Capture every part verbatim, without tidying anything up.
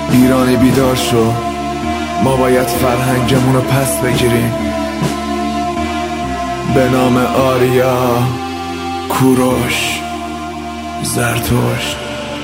ایرانی بیدار شو، ما باید فرهنگمون رو پس بگیریم. به نام آریا، کوروش، زرتشت.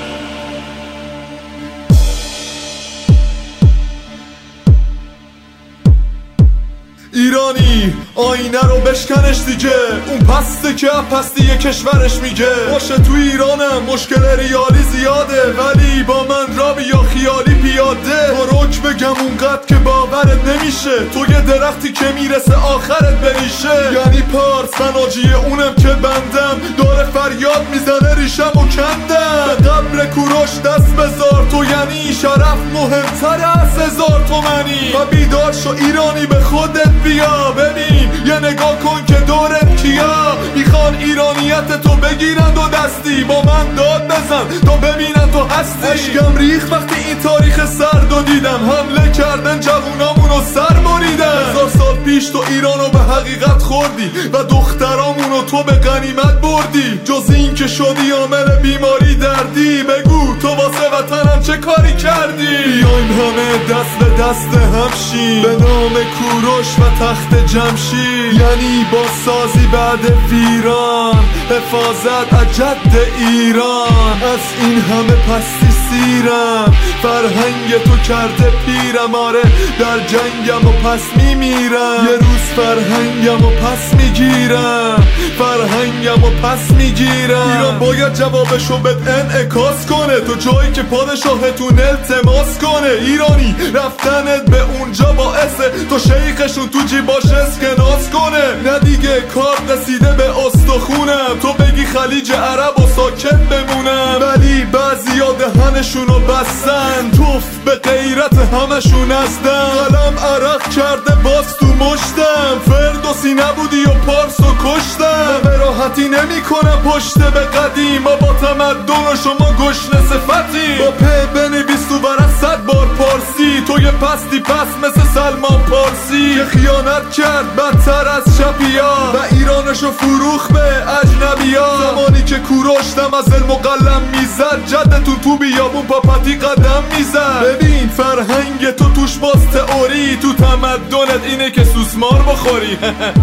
ایرانی آینه رو بشکنش دیگه، اون پسته که پستی کشورش میگه. باشه تو ایرانم مشکل ریالی زیاده، ولی با من را بیا خیالی پیاده. با رک بگم اونقدر که باورت نمیشه، تو یه درختی که میرسه آخرت بریشه. یعنی پارس فناجی اونم که بندم، داره فریاد میزنه ریشم و کندم. به قبر کوروش دست بذار تو، یعنی شرف مهمتر از هزار تومنی. و بیدار شو ایرانی به خودت بیا، ببین یه نگاه کن که دورت کیا میخوان ایرانیت تو بگیرن دو دستی. با من داد بزن تا ببینن تو هستی. اشکم ریخ وقتی این تاریخ سرد و دیدم، حمله کردن جوونامونو سر بریدن. هزار سال پیش تو ایرانو به حقیقت خوردی و دخترامونو تو به غنیمت بردی. جز این که شدی عامل بیماری دردی، بگو تو واسه وطنم چه کاری کردی؟ بیایم همه دست به دست هم شیم، به نام کوروش و تخت جمشید. یعنی با سازی بعد ویران، حفاظت از جد ایران. از این همه پستی سیرم، فرهنگ تو کرده پیرم. آره در جنگم و پس میمیرم، یه روز فرهنگم و پس میگیرم. فرهنگم و پس میگیرم. ایران باید جوابشو بهت انعکاس کنه، تو جایی که پادشاهتون التماس کنه. ایرانی رفتنت به اونجا باعثه تو شیخشون تو جیباش اسکناس کنه. نه دیگه کار رسیده به استخونم، تو بگی خلیج عرب و ساکت بمونم. ولی بعضیا دهنشونو بستن، توف به غیرت همشون ازدن. قلم عرق کرده باز تو مشتم، فردوسی نبودی و پارسو کشتم. به راحتی نمی کنم پشت به قدیم، ما با تمدن و شما گشنه صفتیم. با په بنویس تو ورق صد بار پارسی، تو یه پستی پس مثل سلمان پارسی. که خیانت کرد بدتر از شپیا و ایرانشو فروخ به اجنبیا. زمانی که کوروش دم از علم و قلم میزد، جدتون تو بیابون پاپتی قدم میزد. ببین فرهنگ تو توش باز تئوری، تو تمدنت اینه که سوسمار بخوری.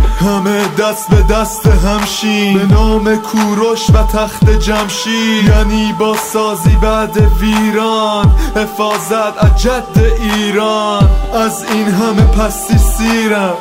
همه دست به دست همشین، به نام کوروش و تخت جمشید. یعنی با سازی بعد ویران، حفاظت از جد ایران. از این همه پستی سیرم،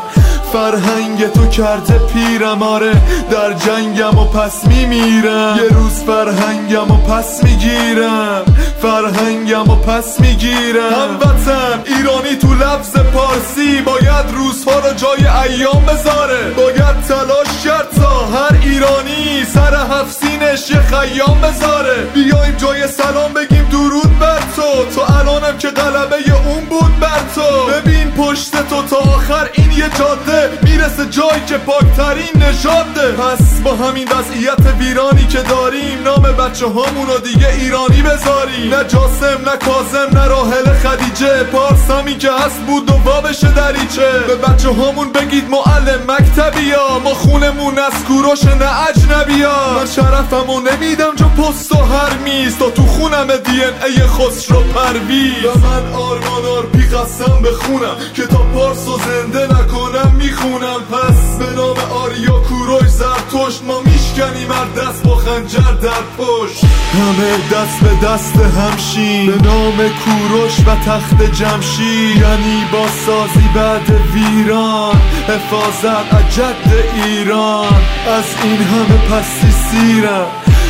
فرهنگ تو کرده پیرم. آره در جنگم و پس میمیرم، یه روز فرهنگم و پس میگیرم. فرهنگم و پس میگیرم. هموطن ایرانی تو لفظ پارسی، باید روزها رو جای ایام بذاره. باید تلاش کرد تا هر ایرانی سر هفسینش یه خیام بذاره. بیایم جای سلام بگیم درود بر تو، تو الانم که غلبه اون بود بر تو. ببین پشت تو تا آخر این یه جاده میرسه جایی که پاکترین نژاده. پس با همین وضعیت ویرانی که داریم، نام بچه هامونو دیگه ایرانی بذاریم. نه جاسم نه کاظم نه راحل خدیجه، پارس همین که هست بود و بابشه دریچه. به بچه هامون بگید معلم مکتبیا، ما خونمون از کوروش نه اجنبیا. من شرفمو نمیدم جو پست و هر میز، تا تو خونم دی ان ای خسرو پرویز. و من آرمان آرپی قسم بخونم که تا پارسو زنده نکنم میخونم. پس به نام آریا کوروش زرتشت، ما میشکنیم هر دست با خنجر در پشت. همه دست به دست همشین، به نام کوروش و تخت جمشید. یعنی با سازی بعد ویران، حفاظت از جد ایران. از این همه پستی سیرم،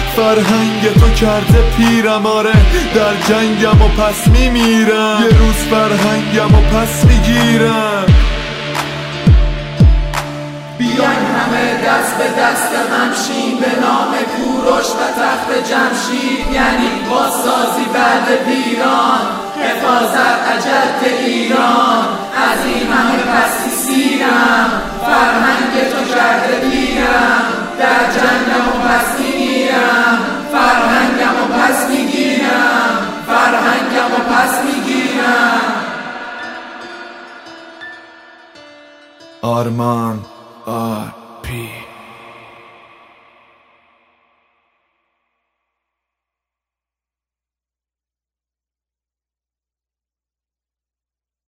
فرهنگ تو کرده پیرم. آره در جنگم و پس میمیرم، یه روز فرهنگم و پس میگیرم. بیاین همه دست به دست همشین، به نام کوروش و تخت جمشید. یعنی با سازی بعد ویران، حفاظت از جد ایران. از این همه پستی سیرم، فرهنگ تو کرده پیرم. در جنگم و پس میگیرم، فرهنگم و پس میگیرم. فرهنگم و پس میگیرم. آرمان آر